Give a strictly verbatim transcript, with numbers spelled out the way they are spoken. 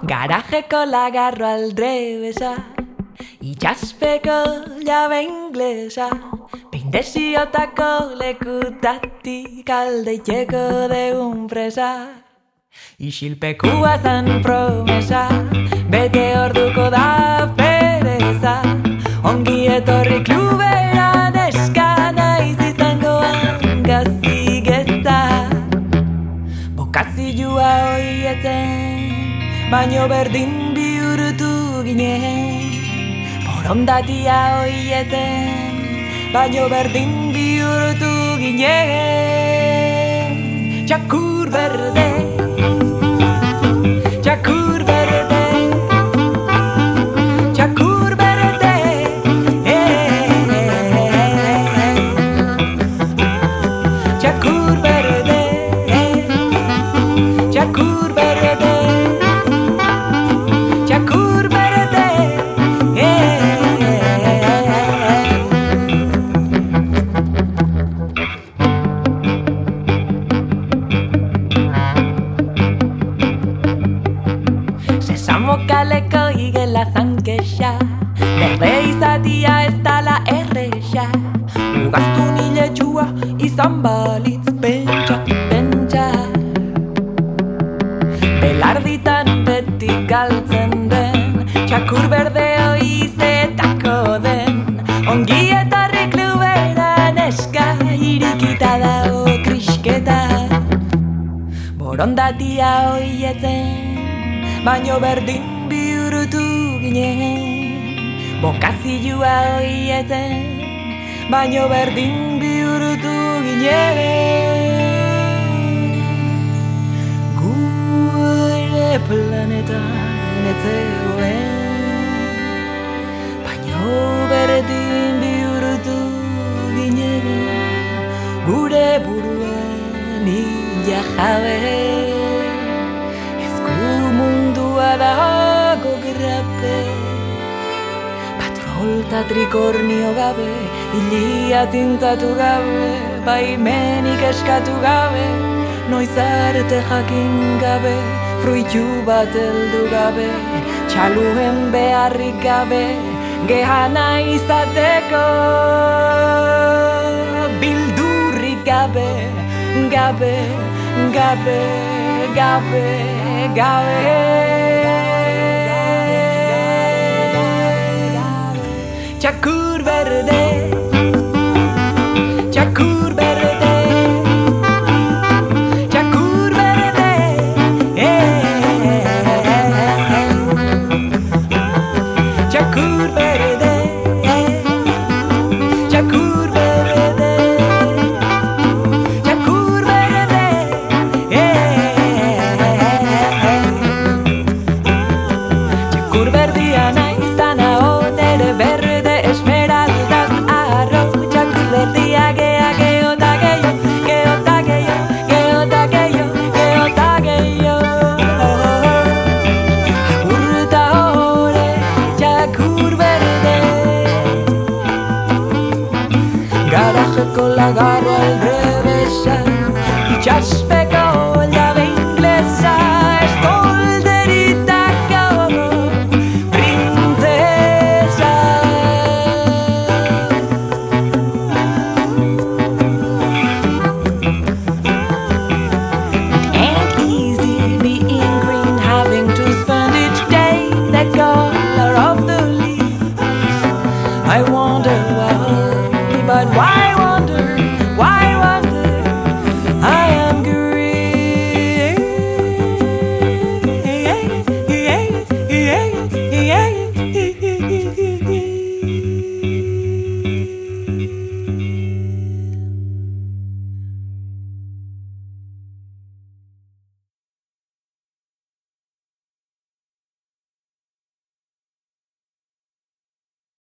Garajeko lagarro aldrebesa, itxaspeko jabe inglesa, peindesiotako lekutatik aldeiteko deun presa. Isilpekua zan promesa, bete orduko da pereza, ongi etorri klubera neska naiz izangoan gazigeza. Bokazioa hoietzen, baino berdin bihurtu ginen, borondatia hoietzen, baino berdin bihurtu ginen. Txakur berde, txakur berde, txakur berde, txakur berde, txakur berde. Kaleko igela zankexa, berde izatia ez dala errexa, ugaztu nile txua izan balitz pentsa, pentsa. Belarditan beti galtzen den, txakur berde hoizetako den, ongi etorri klubera neska, irikita dao krisketa. Borondatia hoietzen, baino berdin bihurtu ginen, bokazioa hoietzen, baino berdin bihurtu ginen. Gu ere planetan ez zegoen, baino berdin bihurtu ginen, gure buruen ila jabe. Mundua dago grape, patrolta trikornio gabe, ilia tintatu gabe, baimenik eskatu gabe, noiz arte jakin gabe, fruitu bat heldu gabe, txaluen beharrik gabe, gehana izateko, bildurrik gabe, gabe, gabe, gabe. Gabe, txakur berde, txakur berde, txakur berde, txakur berde, txakur berde, txakur berde. Txakur berdia naiz dana onere berde esmeraldaz arro, txakur berdia gea geota geio, geota geio, geota geio, geota geio. Agurta hore, txakur berde, garajeko lagarro aldrebesa, itxaspe